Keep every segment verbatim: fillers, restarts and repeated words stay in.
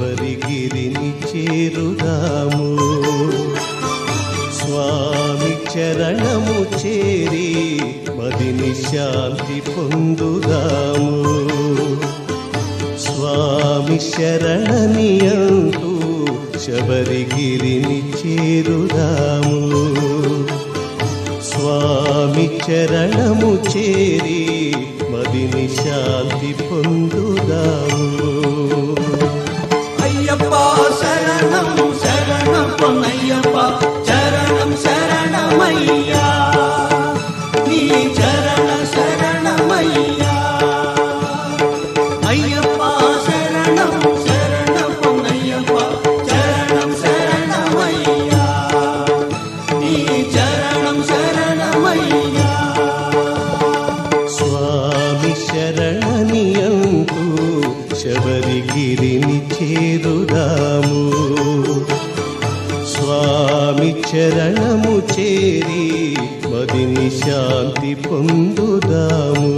శబరిగిరిని చేరుదాము. స్వామి చరణము చేరి మదిని శాంతి పొందుదాము. స్వామి శరణని అంటూ శబరిగిరిని చేరుదాము. స్వామి చరణము చేరి మదిని శాంతి పొందుదాము. అయ్యప్ప శరణం శరణం పొన్నయ్యప్ప చరణం శరణమయ్యా నీ చరణ శరణమయ్యా. అయ్యప్ప శరణం శరణం పొన్నయ్యప్ప చరణం శరణమయ్యా నీ చరణం శరణమయ్యా. స్వామి శరణని అంటూ శబరిగిరిని చేరుదాము. స్వామి చరణము చేరి మదిని శాంతి పొందుదాము.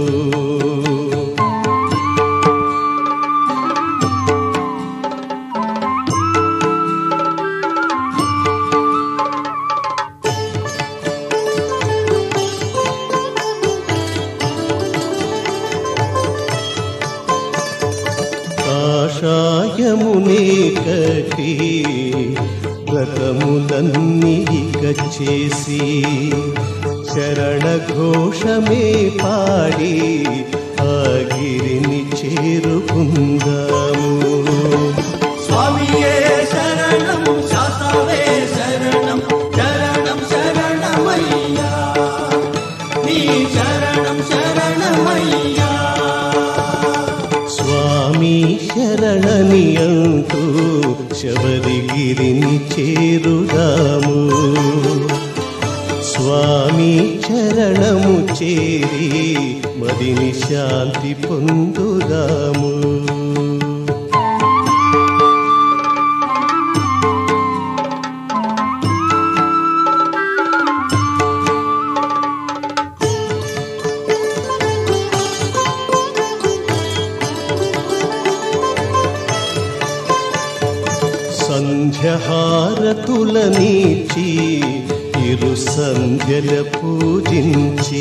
కాషాయమునే కట్టి వ్రతములన్నీ చేసి శరణ ఘోషమే పాడి ఆ గిరిని చేరుకుందాము. స్వామియే శరణం శాస్త్రవే శరణం శరణం శరణమయ్యా నీ శరణం శరణమయ్యా. స్వామి శరణని అంటూ శబరిగిరిని చేరుదాము. స్వామి చరణము చేరి మదిని శాంతి పొందుదాము. సంధ్యహారతులనిచ్చి ఇరు సంధ్యల పూజించి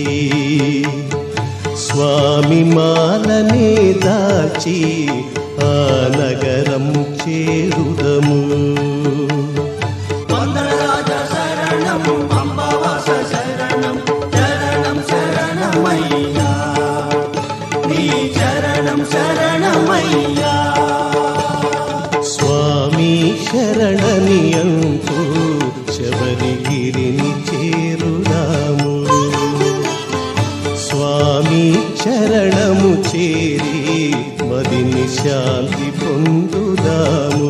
స్వామి మాలనే దాచి ఆ నగరం చేరుదము. వందనరాజ శరణం పంబవాస శరణం శరణం శరణమయ్యా నీ చరణం శరణమయ్యా. స్వామి శరణని అంటూ శబరిగిరిని చేరుదాము. స్వామి చరణము చేరి మదిని శాంతి పొందుదాము.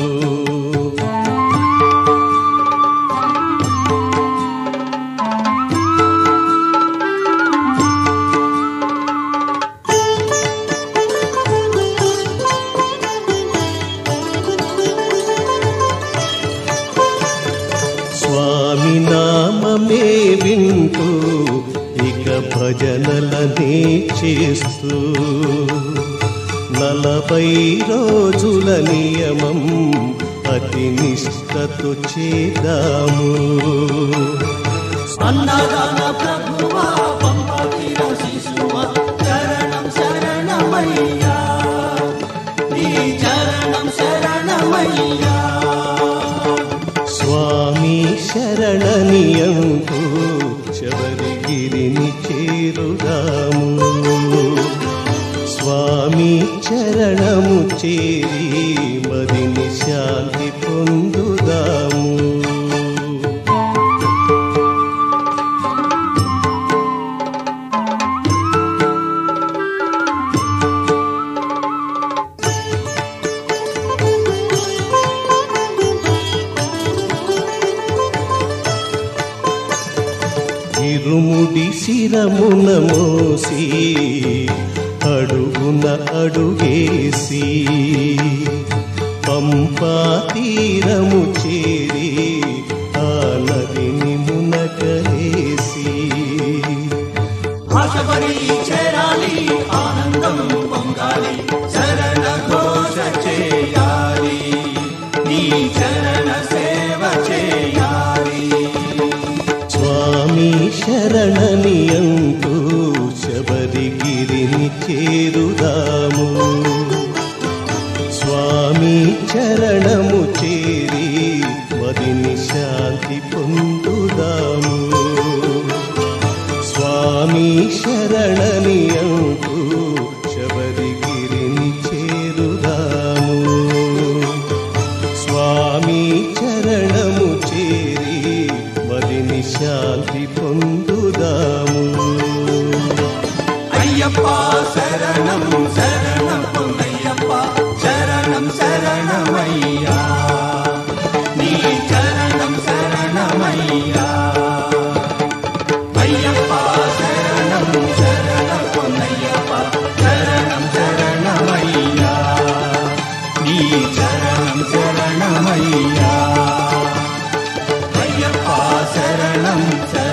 స్వామి నామమే వింటూ ఇక భజనలనే చేస్తూ నలభై రోజుల నియమం అతి నిష్ఠతో చేద్దాము. అన్నదాన ప్రభువా పంపవీర శిశువా చరణం శరణమయ్యా నీ చరణం శరణమయ్యా. స్వామి శరణని అంటూ శబరిగిరిని చేరుదాము. స్వామి చరణము చేరి మదిని శాంతి పొందుదాము. ఇరుముడి శిరమున మోసి అడుగున అడుగేసి పంపా తీరము చేరి ఆ నదిని మునకలేసి ఆశపడి చేరాలి ఆనందం పొంగాలి శరణ ఘోష చేయాలి. చేరుదాము. స్వామి చరణము చేరి మదిని శాంతి పొందుదాము. స్వామి శరణని అంటూ శబరిగిరిని చేరుదాము. స్వామి చరణము చేరి మదిని శాంతి పొందుదాము. అయ్యప్ప శరణం శరణం పొన్నయ్యప్ప శరణం శరణమయ్యా నీ చరణం శరణమయ్యా. అయ్యప్ప శరణం శరణం పొన్నయ్యప్ప శరణం శరణమయ్యా నీ చరణం శరణమయ్యా. అయ్యప్ప శరణం శరణం